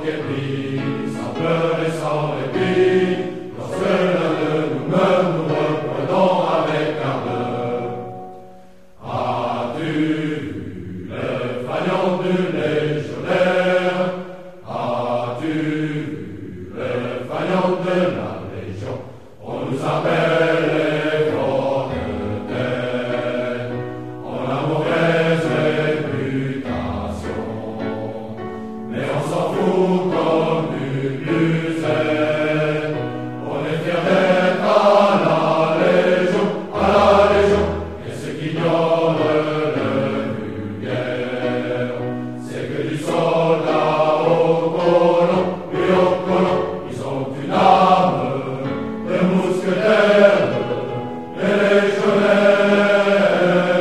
est pris, sans peur et sans répit, lorsque l'un de nous meurt, nous reprenons avec ardeur. As-tu vu le fanion du légionnaire? As-tu vu le fanion de la Légion? On nous appelle les volontaires, on a mauvaise réputation, mais on s'en fout comme une musette. On est fiers d'être à la Légion, et ceux qui ignorent le vulgaire, c'est que du soldat au colon, puis au colon, ils ont une âme de mousquetaires, les légionnaires.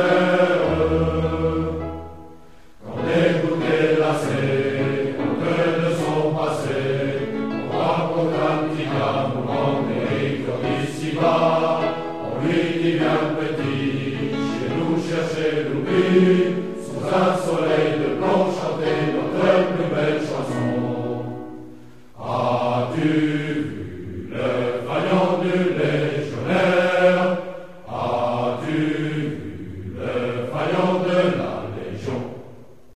Quand les gouttes glacées, honte de son passé, on raconte un petit amour et ici-bas, on lui dit bien petit, chez nous chercher l'oubli, sous un soleil de plomb.